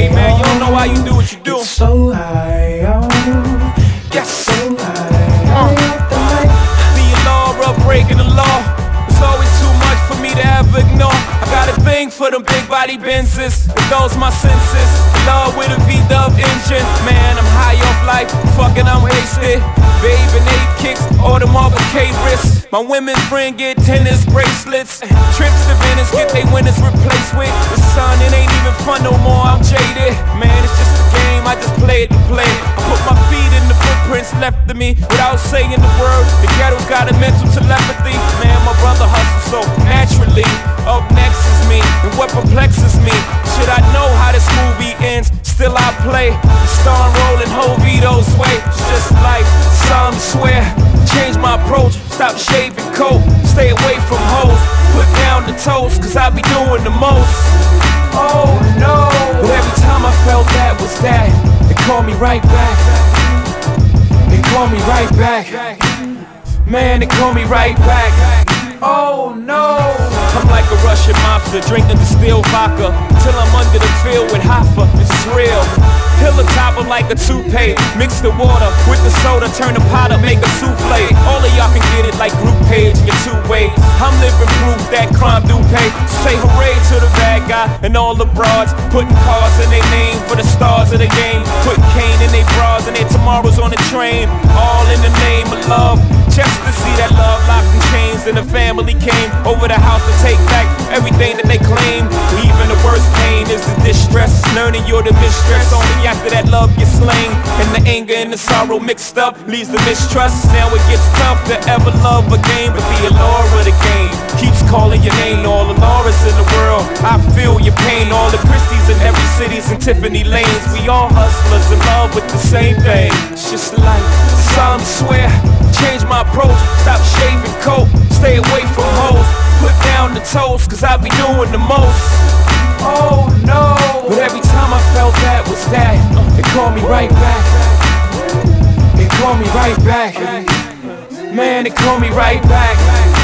Hey man, you don't know why you do what you do. Get so high, Yes, so high. the law, up breaking the law. It's always too much for me to ever ignore. I got a thing for them big body Benzes. It goes my senses. Love with a V-dub engine. Man, I'm high off life. Fucking, I'm wasted. Babe and 8 kicks, all the Marble K wrists. My women's friend get tennis bracelets. Trips to Venice get they winners replaced with the sun. It ain't even fun no more. I'm jaded. Man, it's just a game. I just play it to play it. I put my feet in the footprints left of me without saying the word. The ghetto's got a mental telepathy. Man, my brother hustles so naturally. Up next is me, and what perplexes me, should I know how this movie ends? Still I play, starring rolling Jovito's way. It's just life, some swear. Change my approach, stop shaving coat, stay away from hoes, put down the toast, cause I be doing the most. Oh no, but every time I felt that was that, they call me right back. They call me right back. Man, they call me right back. Oh no, I'm like a Russian mobster, drinking distilled vodka till I'm under the field with Hoffa. It's real. Pill a topper like a toupee. Mix the water with the soda, turn the pot up, make a souffle. All of y'all can get it like group page in your 2 ways. I'm living proof that crime do pay. Say hooray to the bad guy and all the broads, putting cars in their name for the stars of the game. Putting cane in their bras and their tomorrows on the train. All in the name of love, just to see that love locked in chains. And the family came over the house to take back everything that they claim. Even the worst pain is the distress, learning you're the mistress. Only after that love gets slain, and the anger and the sorrow mixed up leads to mistrust. Now it gets tough to ever love again, but the allure of the game keeps calling your name. All the Lauras in the world, I feel your pain. All the Christies in every city's and Tiffany lanes. We all hustlers in love with the same thing. It's just life. Some swear, change my approach, stop shaving coat, stay away from hoes, put down the toast, cause I be doing the most. Oh no, but every time I felt that was that, they call me right back. They call me right back. Man, they call me right back.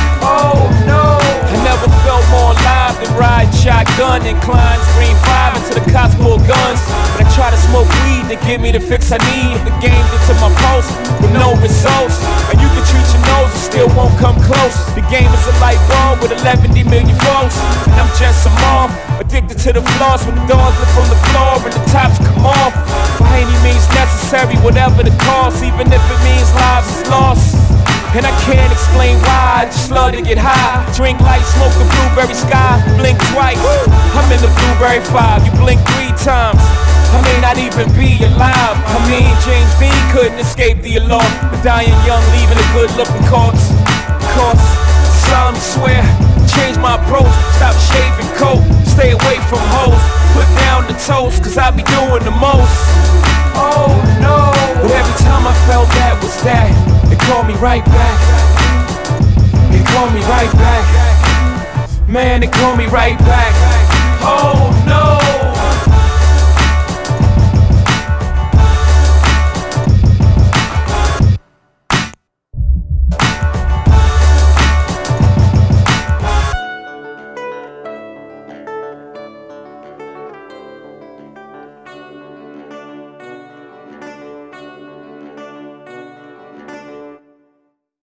Oh no, I never felt more alive than riding shotgun and Klein's Green 5 until the cops pull guns. But I try to smoke weed to give me the fix I need. The game into my pulse with no results, and you can treat your nose and still won't come close. The game is a light bulb with 11 million volts, and I'm just a moth, addicted to the floss. When the doors lift from the floor and the tops come off, by any means necessary, whatever the cost, even if it means lives is lost. And I can't explain why, I just love to get high. Drink light, smoke the blueberry sky, blink twice. I'm in the blueberry 5, you blink 3 times. I may not even be alive. I mean, James Dean couldn't escape the alarm. A dying young, leaving a good-looking corpse. Cause some swear, change my approach, stop shaving coat, stay away from hoes, put down the toast, cause I be doing the most. Oh no, but every time I felt that was that, they call me right back. They call me right back. Man, they call me right back. Oh no.